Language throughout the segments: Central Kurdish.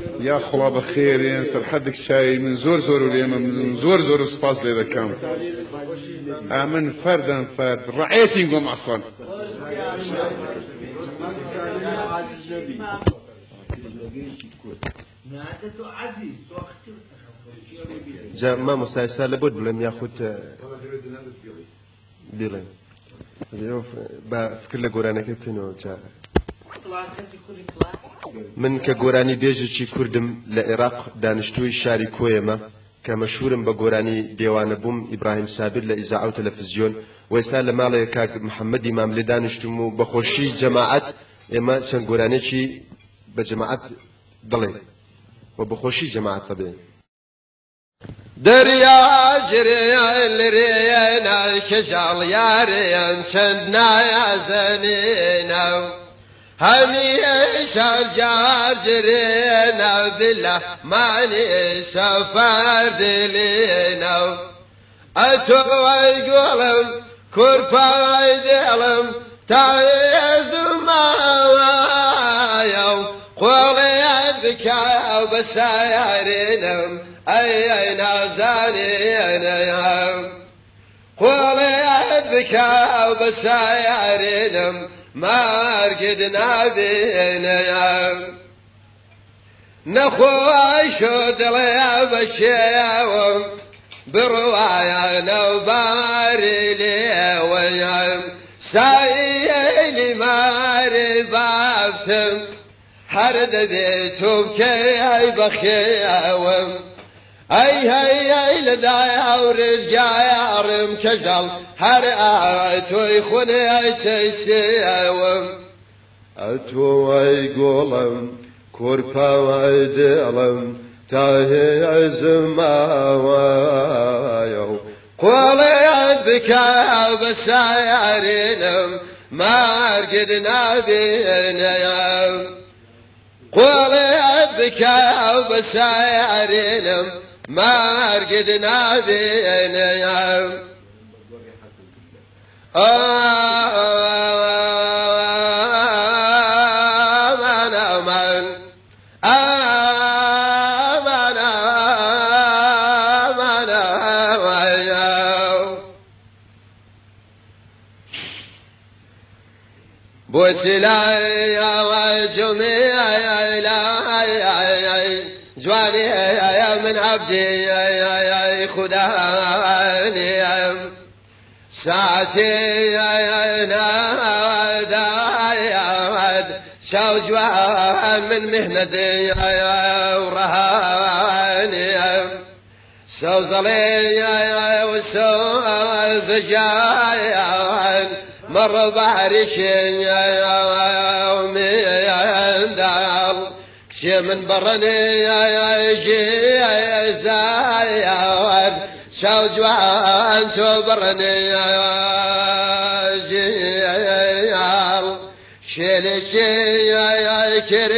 يا خلا بخير سرحدك شاي من زور وليما من زور سباس لي كام من فردا فرد رعيتي نقوم اصلا جا ما مساعد لابد لم ياخذ بيلين بفكر لقرانا كيف كانوا جا من كقراني بيجي كردم لعراق دانشتوي شاري كويما كمشهور بقراني ديوان بوم إبراهيم سابر لإذاعة تلفزيون ويسال مالي كاك محمد إمام لدانشتمو بخوشي جماعات إما سن قراني شي بجماعات ضلي وبخوشي جماعات طبيعي دريا جريا لرينا كجال يارين سندنا يا زنينا هميشة الجار جرينا بالله ماني سفر دلينا أتوى يقولم كرفا يدلم تعيز معايا قولي بكا بسايرينم أي نازانين يا قولي بكا بسايرينم ما رقدنا بينا نخوش دلي بشيوم بروايا نوباري لي ويم سايلي ماري بابتم حرد بيتوب كي بخيوم أي لدايا ورجايا كجل هرأت ويخوني تسيوم أتو يقولم كوربا ويدلم تاهي زماويو قولي بكا بسايرينم ما رقدنا بينا قولي بكا بسايرينم ما رقدنا بينا بوسلاي يا جميع جواني يا من عبدي يا خداني ساعتي يا نادايد شاو جوان من مهندي يا ورهاني سو زلي وسو زجايا مر بحرش يومي دال كشي من برني يجي زايد شاو جوان تبرني جيال شيلي شي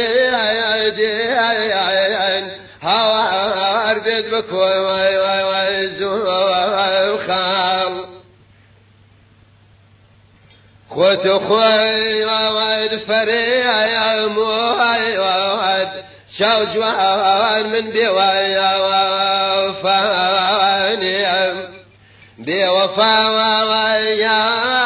كريدين هوار بيد بكوي ويزول خال خوت خوي واد فريا موي واد شاو جوان من بوايا وفاني بوفا ويا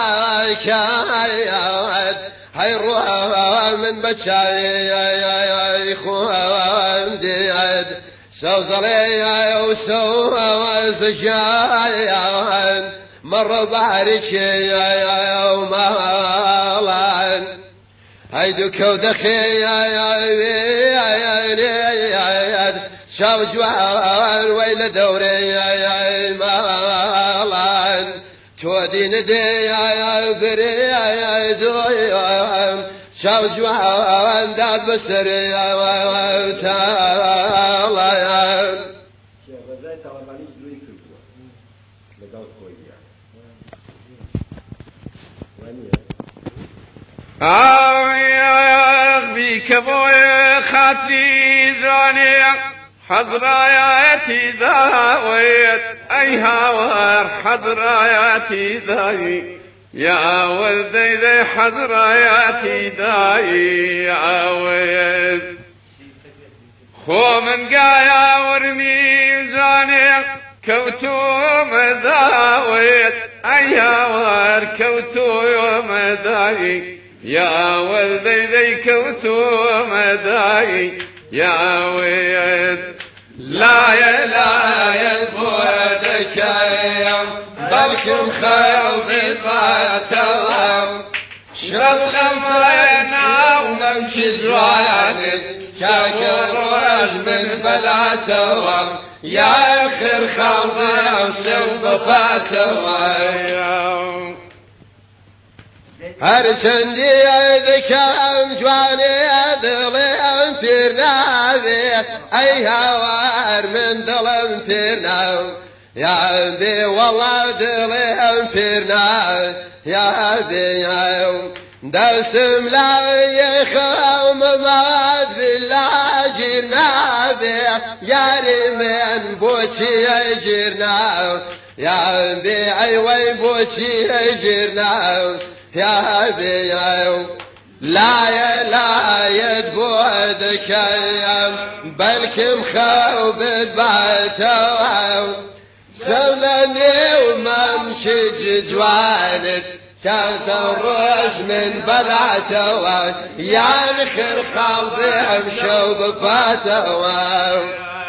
كايا هاي روح من بشاي خوان ديد سو زلي وسو زجايا مر بحرك يا ومالان هيدو كودخي يا شاو جوان ويل دوري يا مالان تودين دي يا بري يا دويم شاو جوان داد بسر يا تالان بيك بوي خاطري زاني حزراياتي ذاويت أي هاور حزراياتي ذاي يا ولدي ذي حزراياتي ذاي يا ولد خو من قايا ورمي زاني كوتو مداويت أيها ور كوتو مداي يا ولدي ذي كوتو مداي يا ويد لا يلبودك يا بلكم خير بالباتوا شرس خمسينا ونمشي زواني شاكر روج من بلاتوا يا خير خالضي وسوف باتوا هرسندي ذكام جواني ظلم بيرناذي أي هوار من ظلم بيرناذ يا أبي والله ظلم بيرناذ يا أبي دستم لا يخوم ضاد بالله جرناذي يا ريمين بوشي جرناذ يا أبي أيوة بوشي جرناذ يا أبي لا يدبودك بلكم خوبت بعتوا سولني وممشي جوانت كانت الروش من بلعتوا يا نخر قلبي امشوا بفاتوا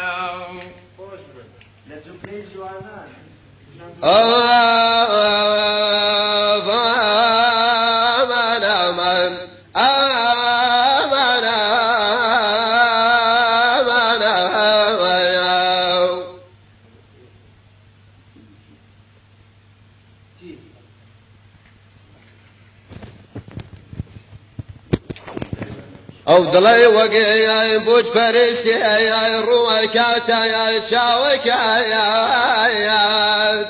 او ضلي وقيا بوج فرسي يا روكاتا يا شاوكا يا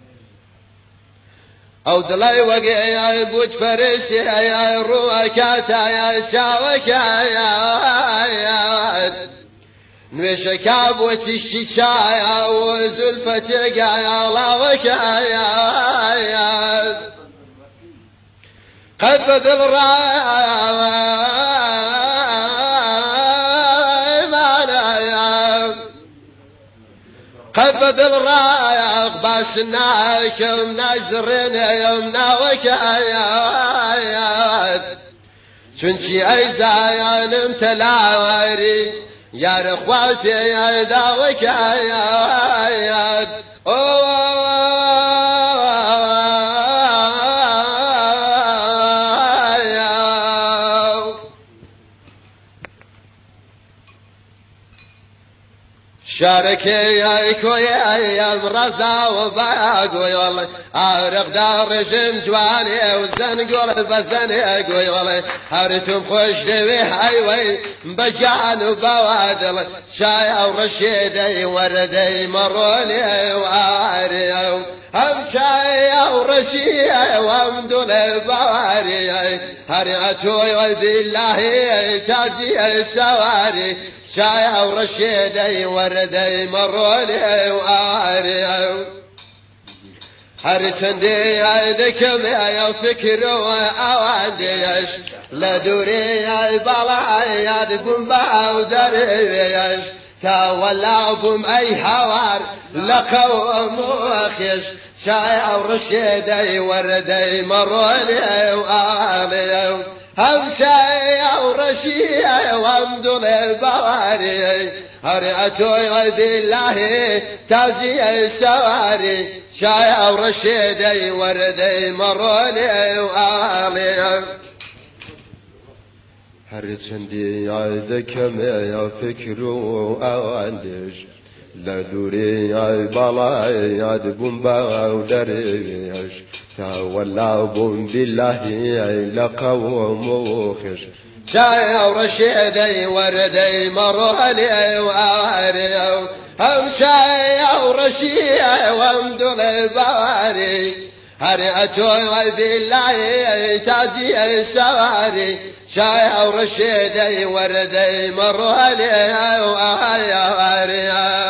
او ضلي وقيا بوج فرسي يا روكاتا يا شاوكا يا نوشكا بوتشي شايا وزلفتي يا لاوكا يا قد بدل قبض الرايق باسناك منازرين يمنا وكايات شنشي ايزايان امتلاوري يا رخواتي يا دا وكايات شاركي يا كويا يا مرزا وباقوي والله عارق دار رجم جواني وزنقول بزني قوي والله هارتم خوش دوي حيوي بجان وبوادل شايا ورشيدي وردي مرولي وعاري هم شايا ورشيدي وامدول بواري هريتوي بالله تاجي سواري شايا ورشيدي وردي مرولي وعاري هرسندي عيدكم يا فكر وأواديش لدوري يا بلاي يا دقنبا ودريش تولعكم أي حوار لقوم وخيش شايا ورشيدي وردي مرولي وعاري هم شايا ورشيا وامدل البواري هرعتوي بالله تازي سواري شايا ورشيدي وردي مرولي وآلي هرسندي عيدكم يا فكر وأواندش لدوري يا بلاي يا دبنبا ودريش تولعوا بالله لقوم وخش شايا ورشيدي وردي مرولي وآري هم شايا ورشيا وامدل البواري هرعتوي بالله تاجي سواري شايا ورشيدي وردي مرولي وآري